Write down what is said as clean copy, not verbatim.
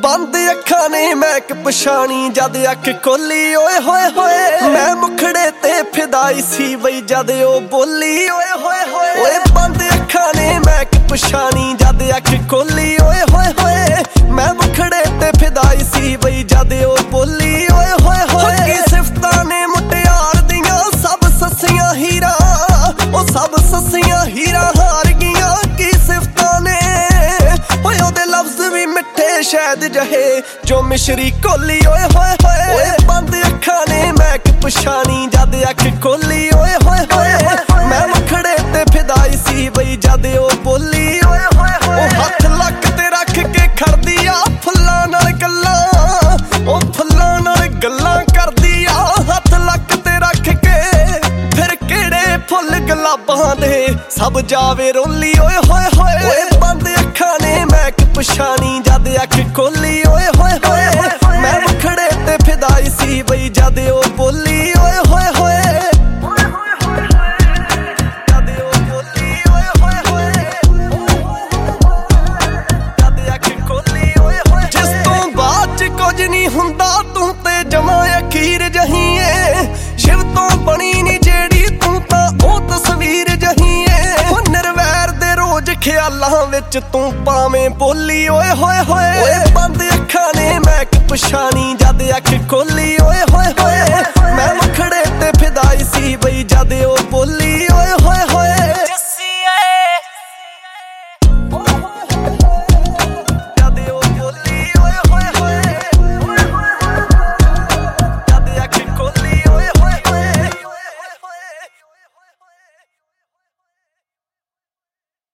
बंद अखां ने महक पछाणी जद अख खोली ओए होए होए मैं मुखड़े ते फिदाई सी बई जद ओ बोली ओए होए होए ओए बंद अखां ने महक पछाणी जद अख खोली ओए होए होए मैं मुखड़े ते फिदाई सी बई जद ओ बोली ओए होए होए की सिफतां ने मुटियार दियां सब ससियां हीरा ओ सब ससियां हीरा हार गियां की सिफतां ने ओए ओदे लफ्ज भी मिठे शायद जहे जो मिश्री कोली ओए होए होए ओए बंद अखां ने महक पछाणी जद अख खोली ओए होए होए मैं मुखड़े ते फिदाई सी बई जद ओ बोली ओए होए होए हथ लक ते रख के खड़दी आ फुल्लां नाल गल्लां ओ फुल्लां नाल गल्लां करदी आ हथ लक ते रख के फिर केड़े फुल गुलाबां दे सब जावे रोली ओए होए होए ओए बंद अखां ने महक पछाणी जद अख खोली ओए होए होए मैं मुखड़े ते फिदाई सी बई जद ओ बोली ओए होए होए जद ओ बोली ओए होए होए जद अख खोली ओए होए जिस तों बाद च कुछ नहीं हुंदा तूं ते जमा अखीर जही ऐ शिव तों बनी नी जेड़ी तूं तां ओ तस्वीर जही ऐ निर्वैर दे रोज ख्यालां विच तूं पावें बोली ओए होए होए ओए बंद अखां ने महक पछाणी जद अख खोली ओए